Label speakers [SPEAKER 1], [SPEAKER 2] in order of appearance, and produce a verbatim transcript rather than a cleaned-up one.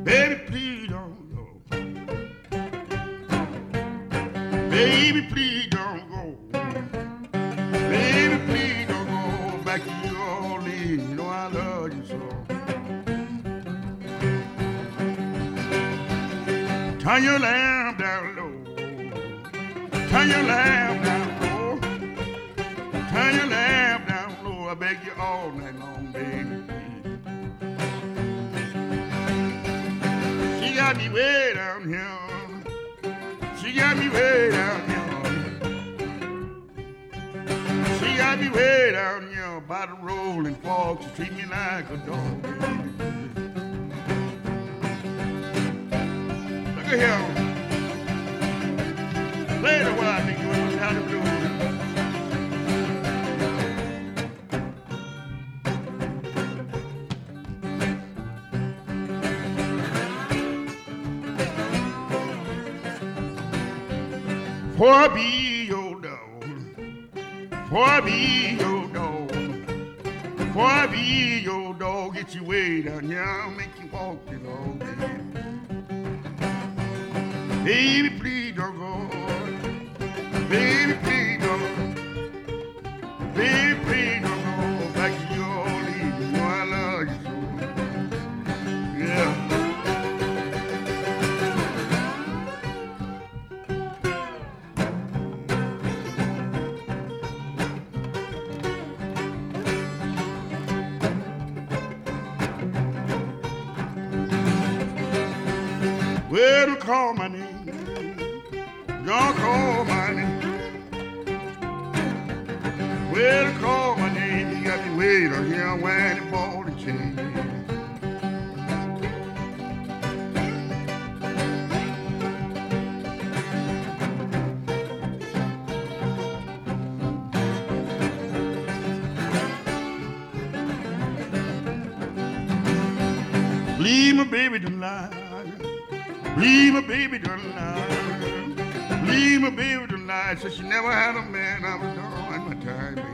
[SPEAKER 1] Baby, please don't go. Baby, please don't go. Baby, please don't go back to New Orleans. You know I love you so. Turn your lamp down low. Turn your lamp down low. Turn your lamp down low. I beg you all night long, baby. She got me way down here. She got me way down here. She got me way down here by the rolling fork. She treat me like a dog. Look at here. Play the while I think you know how to do it. For I be your dog, for I be your dog, for I be your dog, get you way down here, I'll make you walk the dog, baby. Baby, please don't go, baby, please don't go, baby, please don't go back to your Orleans, you know I love you so, yeah. Well, don't call my name. Don't call my name. Well, don't call my name. You got me waiting here when it ball the chain. Leave my baby tonight. Leave my baby tonight. Leave my baby tonight. So she never had a man. I was done my time.